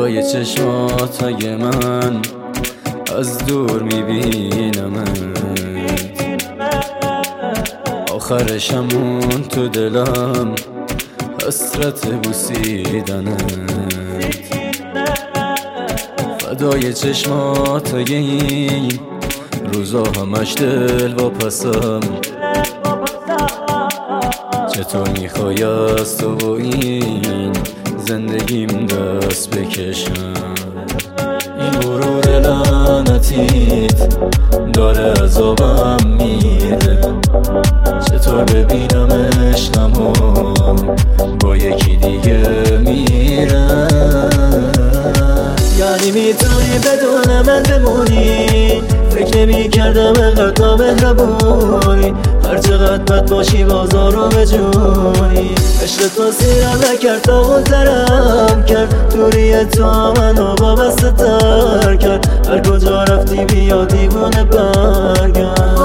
فدای چشماتای من از دور میبینمت، آخرشمون تو دلم حسرت بوسیدنت. فدای چشماتای این روزا همش دل واپسم، چطور میخوای از تو و این زندگیم دست بکشم؟ این غرور لعنتیت داره عذابم میده، چطور ببینم عشقمو با یکی دیگه میره؟ یعنی میتونی بدون من بمونی؟ فکر نمی کردم انقدر نامهربونی، هر چقدر بد باشی بازارو بجونی. عشق تو سیرم نکرد تا اون ترم کرد، دوری تو منو وابسته تر کرد. هر کجا رفتی بیا دیوونه برگرد.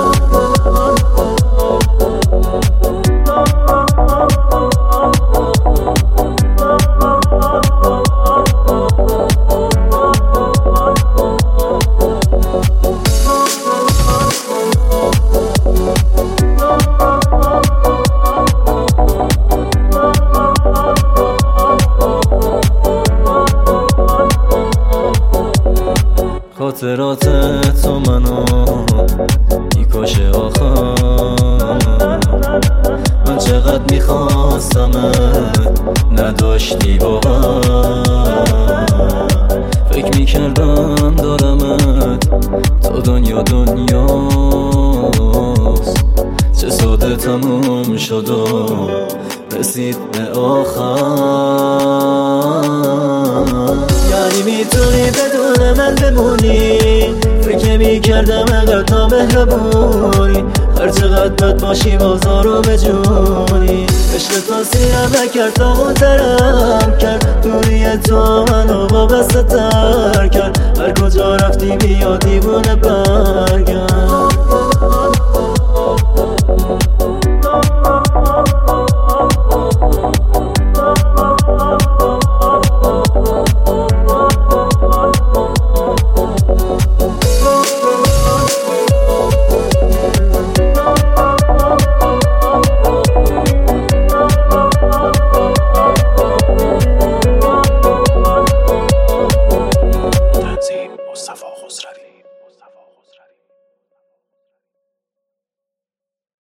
خاطرات تو منو میکشه آخر، من چقدر میخواستمت نداشتی باور. فکر میکردم دارمت تا دنیا دنیاست، چه ساده تموم شد و رسید به آخر. یعنی میتونی بدون من بمونی؟ فکر میکردم انقدر نامهربونی، هر چقدر بد باشی بازارو بجونی. عشق تو سیرم نکرد تا اون ترم کرد، دوری تو منو وابسته تر کرد. هر کجا رفتی بیا دیوونه برگرد. مصطفی خسروی